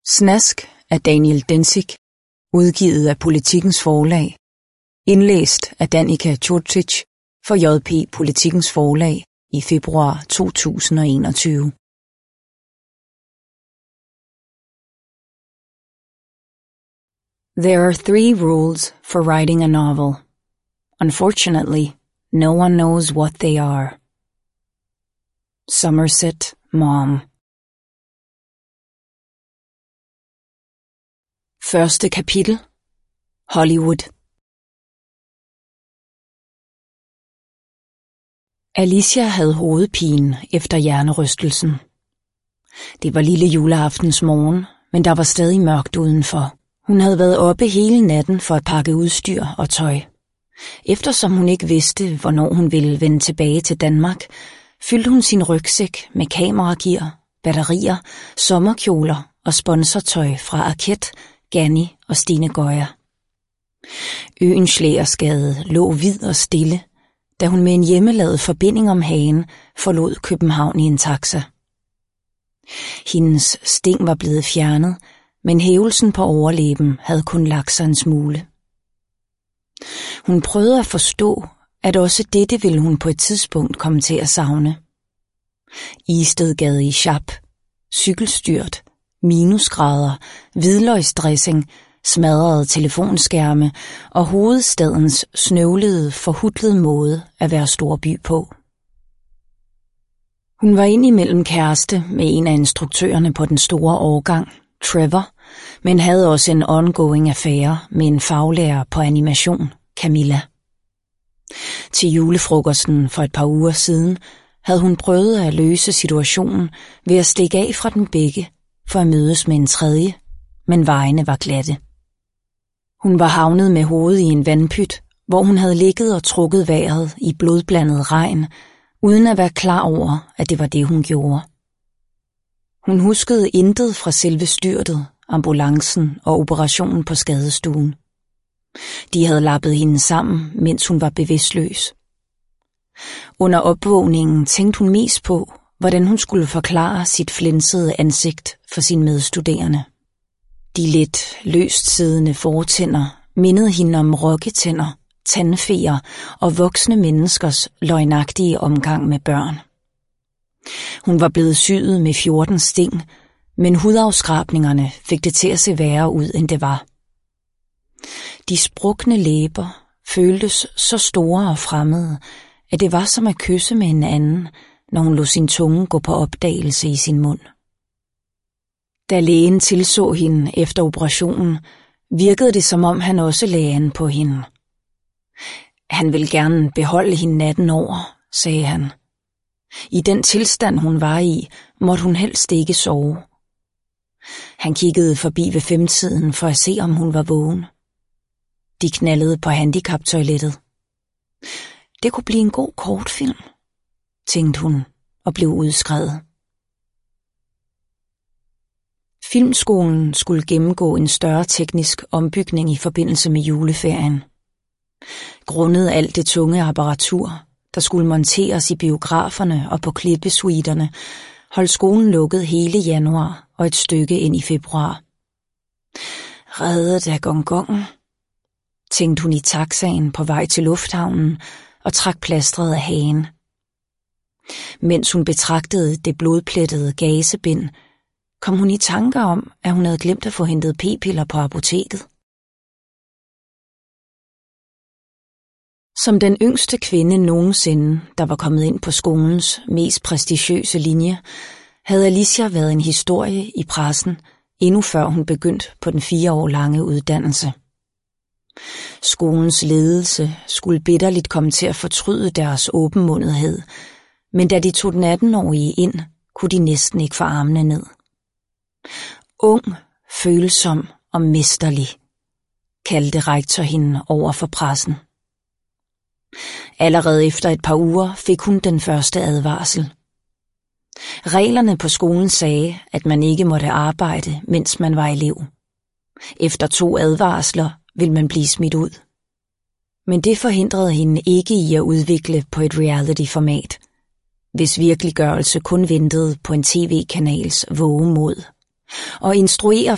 Snask af Daniel Dencik, udgivet af Politikens Forlag, indlæst af Danica Curcic for JP Politikens Forlag i februar 2021. There are 3 rules for writing a novel. Unfortunately, no one knows what they are. Somerset Maugham. Første kapitel. Hollywood. Alicia havde hovedpine efter hjernerystelsen. Det var lille juleaftens morgen, men der var stadig mørkt udenfor. Hun havde været oppe hele natten for at pakke udstyr og tøj. Eftersom hun ikke vidste, hvornår hun ville vende tilbage til Danmark, fyldte hun sin rygsæk med kameragear, batterier, sommerkjoler og sponsortøj fra Arket, Ganni og Stine Goya. Øens Schleyersgade lå hvid og stille, da hun med en hjemmelavet forbinding om hagen forlod København i en taxa. Hendes sting var blevet fjernet, men hævelsen på overlæben havde kun lagt sig en smule. Hun prøvede at forstå, at også dette ville hun på et tidspunkt komme til at savne. Istedgade i Chap, cykelstyrt, minusgrader, hvidløgsdressing, smadrede telefonskærme og hovedstadens snøvlede, forhutlede måde at være storby på. Hun var indimellem kæreste med en af instruktørerne på den store årgang, Trevor, men havde også en ongoing affære med en faglærer på animation, Camilla. Til julefrokosten for et par uger siden havde hun prøvet at løse situationen ved at stikke af fra dem begge for at mødes med en tredje, men vejene var glatte. Hun var havnet med hovedet i en vandpyt, hvor hun havde ligget og trukket vejret i blodblandet regn, uden at være klar over, at det var det, hun gjorde. Hun huskede intet fra selve styrtet, ambulancen og operationen på skadestuen. De havde lappet hende sammen, mens hun var bevidstløs. Under opvågningen tænkte hun mest på, hvordan hun skulle forklare sit flinsede ansigt for sine medstuderende. De lidt løst siddende fortænder mindede hende om rokketænder, tandfeer og voksne menneskers løgnagtige omgang med børn. Hun var blevet syet med 14 sting, men hudafskrabningerne fik det til at se værre ud, end det var. De sprukne læber føltes så store og fremmede, at det var som at kysse med en anden, når hun lod sin tunge gå på opdagelse i sin mund. Da lægen tilså hende efter operationen, virkede det som om han også lagde an på hende. Han ville gerne beholde hende natten over, sagde han. I den tilstand, hun var i, måtte hun helst ikke sove. Han kiggede forbi ved 5-tiden for at se, om hun var vågen. De knaldede på handicaptoilettet. Det kunne blive en god kortfilm, tænkte hun og blev udskrevet. Filmskolen skulle gennemgå en større teknisk ombygning i forbindelse med juleferien. Grundet alt det tunge apparatur, der skulle monteres i biograferne og på klippesuiterne, holdt skolen lukket hele januar og et stykke ind i februar. Reddet af gongongen, tænkte hun i taxaen på vej til lufthavnen og trak plastret af hagen. Mens hun betragtede det blodplettede gasebind, kom hun i tanker om, at hun havde glemt at få hentet p-piller på apoteket. Som den yngste kvinde nogensinde, der var kommet ind på skolens mest prestigiøse linje, havde Alicia været en historie i pressen, endnu før hun begyndte på den 4 år lange uddannelse. Skolens ledelse skulle bitterligt komme til at fortryde deres åbenmundethed, men da de tog den 18-årige ind, kunne de næsten ikke få armene ned. Ung, følsom og mesterlig, kaldte rektor hende over for pressen. Allerede efter et par uger fik hun den første advarsel. Reglerne på skolen sagde, at man ikke måtte arbejde, mens man var elev. Efter 2 advarsler ville man blive smidt ud. Men det forhindrede hende ikke i at udvikle på et reality-format, hvis virkeliggørelse kun ventede på en tv-kanals vågemod, og instruere